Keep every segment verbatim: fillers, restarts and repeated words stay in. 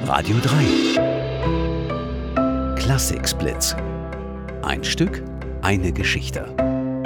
Radio drei. Klassiksblitz. Ein Stück, eine Geschichte.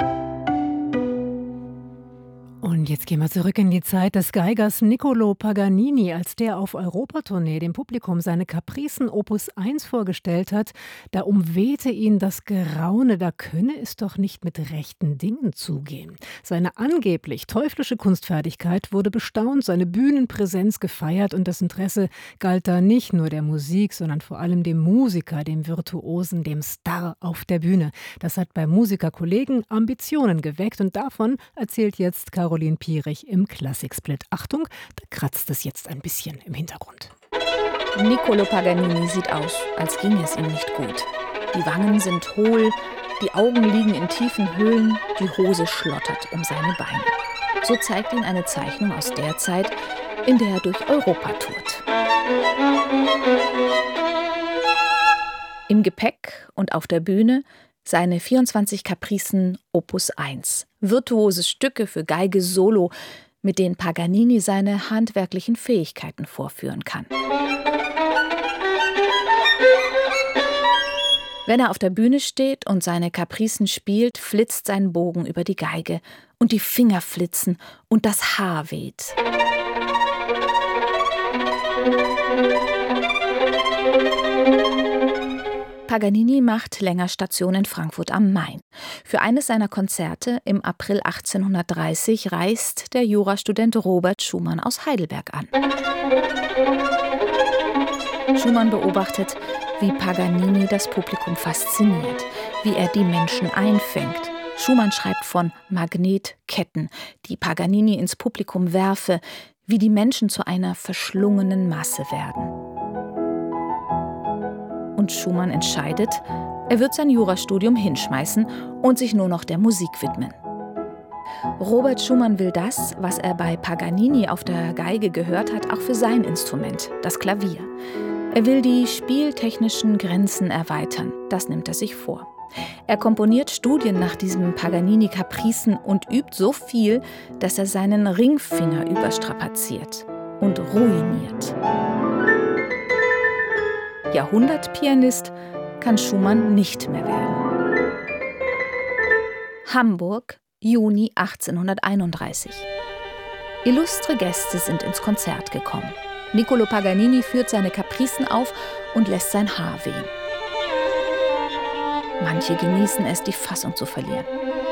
Und jetzt gehen wir zurück in die Zeit des Geigers Niccolò Paganini, als der auf Europatournee dem Publikum seine Capricen Opus eins vorgestellt hat. Da umwehte ihn das Geraune, da könne es doch nicht mit rechten Dingen zugehen. Seine angeblich teuflische Kunstfertigkeit wurde bestaunt, seine Bühnenpräsenz gefeiert und das Interesse galt da nicht nur der Musik, sondern vor allem dem Musiker, dem Virtuosen, dem Star auf der Bühne. Das hat bei Musikerkollegen Ambitionen geweckt und davon erzählt jetzt Caroline Pierich im Klassiksplit. Achtung, da kratzt es jetzt ein bisschen im Hintergrund. Niccolò Paganini sieht aus, als ginge es ihm nicht gut. Die Wangen sind hohl, die Augen liegen in tiefen Höhlen, die Hose schlottert um seine Beine. So zeigt ihn eine Zeichnung aus der Zeit, in der er durch Europa tourt. Im Gepäck und auf der Bühne seine vierundzwanzig Capricen Opus eins. Virtuose Stücke für Geige Solo, mit denen Paganini seine handwerklichen Fähigkeiten vorführen kann. Wenn er auf der Bühne steht und seine Capricen spielt, flitzt sein Bogen über die Geige und die Finger flitzen und das Haar weht. Paganini macht länger Station in Frankfurt am Main. Für eines seiner Konzerte im April achtzehnhundertdreißig reist der Jurastudent Robert Schumann aus Heidelberg an. Schumann beobachtet, wie Paganini das Publikum fasziniert, wie er die Menschen einfängt. Schumann schreibt von Magnetketten, die Paganini ins Publikum werfe, wie die Menschen zu einer verschlungenen Masse werden. Und Schumann entscheidet, er wird sein Jurastudium hinschmeißen und sich nur noch der Musik widmen. Robert Schumann will das, was er bei Paganini auf der Geige gehört hat, auch für sein Instrument, das Klavier. Er will die spieltechnischen Grenzen erweitern, das nimmt er sich vor. Er komponiert Studien nach diesem Paganini-Capricen und übt so viel, dass er seinen Ringfinger überstrapaziert und ruiniert. Jahrhundertpianist kann Schumann nicht mehr werden. Hamburg, Juni achtzehnhunderteinunddreißig. Illustre Gäste sind ins Konzert gekommen. Niccolò Paganini führt seine Capricen auf und lässt sein Haar wehen. Manche genießen es, die Fassung zu verlieren.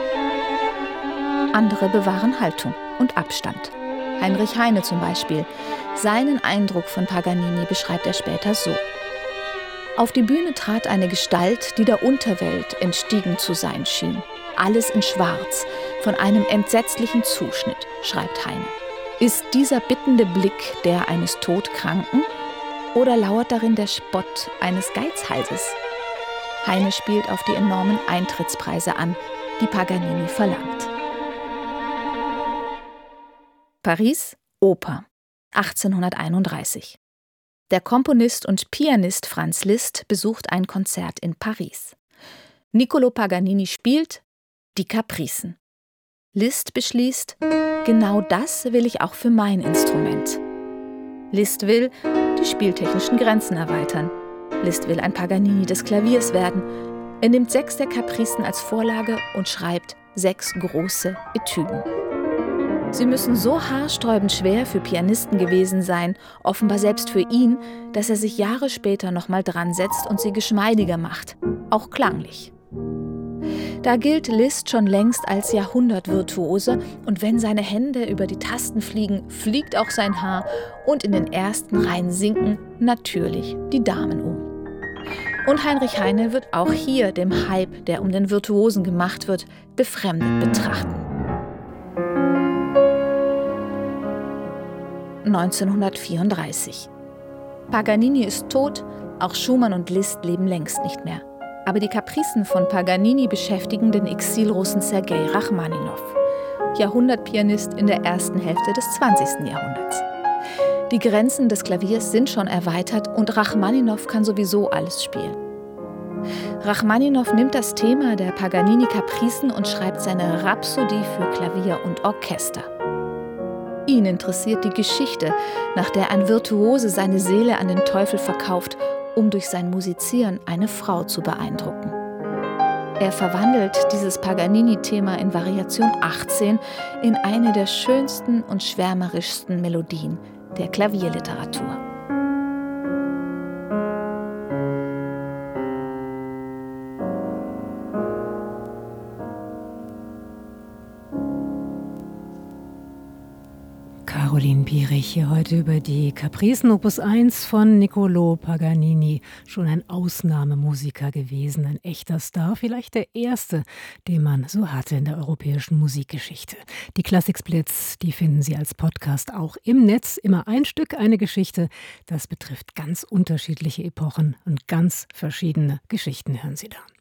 Andere bewahren Haltung und Abstand. Heinrich Heine zum Beispiel. Seinen Eindruck von Paganini beschreibt er später so: Auf die Bühne trat eine Gestalt, die der Unterwelt entstiegen zu sein schien. Alles in Schwarz, von einem entsetzlichen Zuschnitt, schreibt Heine. Ist dieser bittende Blick der eines Todkranken oder lauert darin der Spott eines Geizhalses? Heine spielt auf die enormen Eintrittspreise an, die Paganini verlangt. Paris, Oper, achtzehnhunderteinunddreißig. Der Komponist und Pianist Franz Liszt besucht ein Konzert in Paris. Niccolò Paganini spielt die Capricen. Liszt beschließt, genau das will ich auch für mein Instrument. Liszt will die spieltechnischen Grenzen erweitern. Liszt will ein Paganini des Klaviers werden. Er nimmt sechs der Capricen als Vorlage und schreibt sechs große Etüden. Sie müssen so haarsträubend schwer für Pianisten gewesen sein, offenbar selbst für ihn, dass er sich Jahre später nochmal dran setzt und sie geschmeidiger macht, auch klanglich. Da gilt Liszt schon längst als Jahrhundertvirtuose und wenn seine Hände über die Tasten fliegen, fliegt auch sein Haar und in den ersten Reihen sinken natürlich die Damen um. Und Heinrich Heine wird auch hier dem Hype, der um den Virtuosen gemacht wird, befremdet betrachten. neunzehnhundertvierunddreißig. Paganini ist tot, auch Schumann und Liszt leben längst nicht mehr. Aber die Capricen von Paganini beschäftigen den Exilrussen Sergei Rachmaninow, Jahrhundertpianist in der ersten Hälfte des zwanzigsten Jahrhunderts. Die Grenzen des Klaviers sind schon erweitert und Rachmaninow kann sowieso alles spielen. Rachmaninow nimmt das Thema der Paganini-Capricen und schreibt seine Rhapsodie für Klavier und Orchester. Ihn interessiert die Geschichte, nach der ein Virtuose seine Seele an den Teufel verkauft, um durch sein Musizieren eine Frau zu beeindrucken. Er verwandelt dieses Paganini-Thema in Variation achtzehn in eine der schönsten und schwärmerischsten Melodien der Klavierliteratur. Caroline Piering hier heute über die Capricen Opus eins von Niccolò Paganini. Schon ein Ausnahmemusiker gewesen, ein echter Star, vielleicht der erste, den man so hatte in der europäischen Musikgeschichte. Die Klassiksplits, die finden Sie als Podcast auch im Netz. Immer ein Stück, eine Geschichte. Das betrifft ganz unterschiedliche Epochen und ganz verschiedene Geschichten hören Sie da.